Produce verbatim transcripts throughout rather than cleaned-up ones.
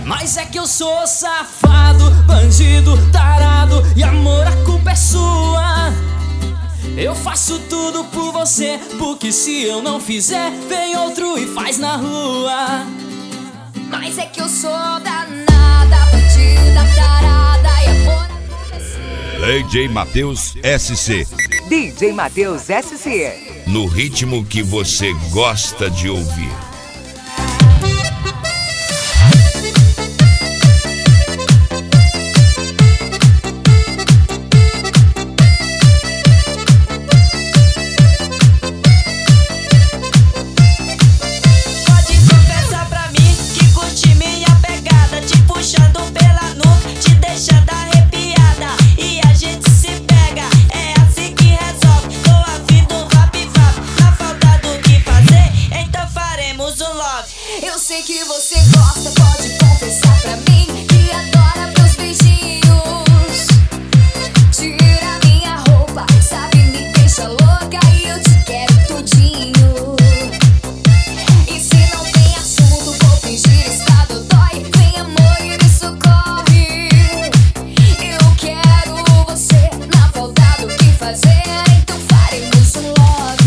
Mas é que eu sou safado, bandido, tarado, e amor, a culpa é sua. Eu faço tudo por você, porque se eu não fizer, vem outro e faz na rua. Mas é que eu sou danada, bandida, tarada, e amor, a culpa é sua. D J Matheus S C. D J Matheus S C. No ritmo que você gosta de ouvir. Eu sei que você gosta, pode confessar pra mim que adora meus beijinhos. Tira minha roupa, sabe, me deixa louca e eu te quero tudinho. E se não tem assunto, vou fingir estado dói. Vem amor e me socorre. Eu quero você, na falta do que fazer, então faremos um love.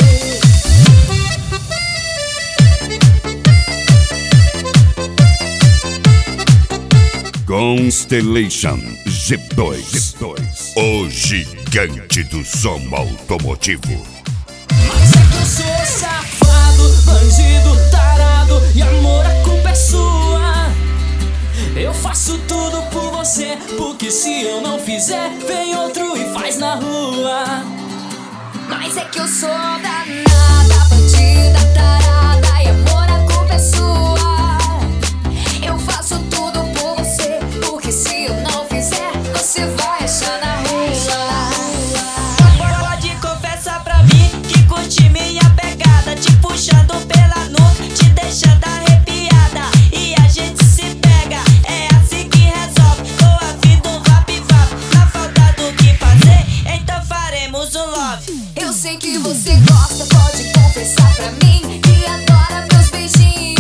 Constellation G dois, o gigante do som automotivo. Mas é que eu sou safado, bandido, tarado, e amor, a culpa é sua. Eu faço tudo por você, porque se eu não fizer, vem outro e faz na rua. Mas é que eu sou danada, bandida, tarada, e amor, a culpa é sua. Eu faço tudo por você, porque se eu não fizer, você vai achar na rua. Pode confessar pra mim que curte minha pegada, te puxando pela nuca, te deixando arrepiada, e a gente se pega, é assim que resolve. Tô ouvindo um rap vap, na falta do que fazer, então faremos um love. Eu sei que você gosta, pode confessar pra mim que adora meus beijinhos.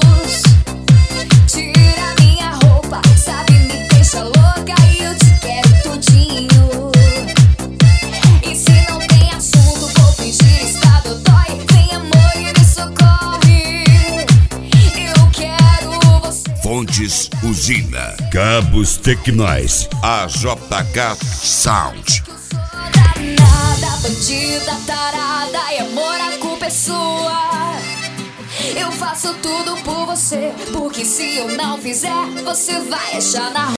Tira minha roupa, sabe, me deixa louca e eu te quero tudinho. E se não tem assunto, vou fingir estado dói. Vem amor e me socorre. Eu quero você. Fontes Usina, Cabos Tecnóis, A J K Sound. Danada, bandida, tarada, e amor, a culpa é sua. Eu faço tudo por você, porque se eu não fizer, você vai achar na rua.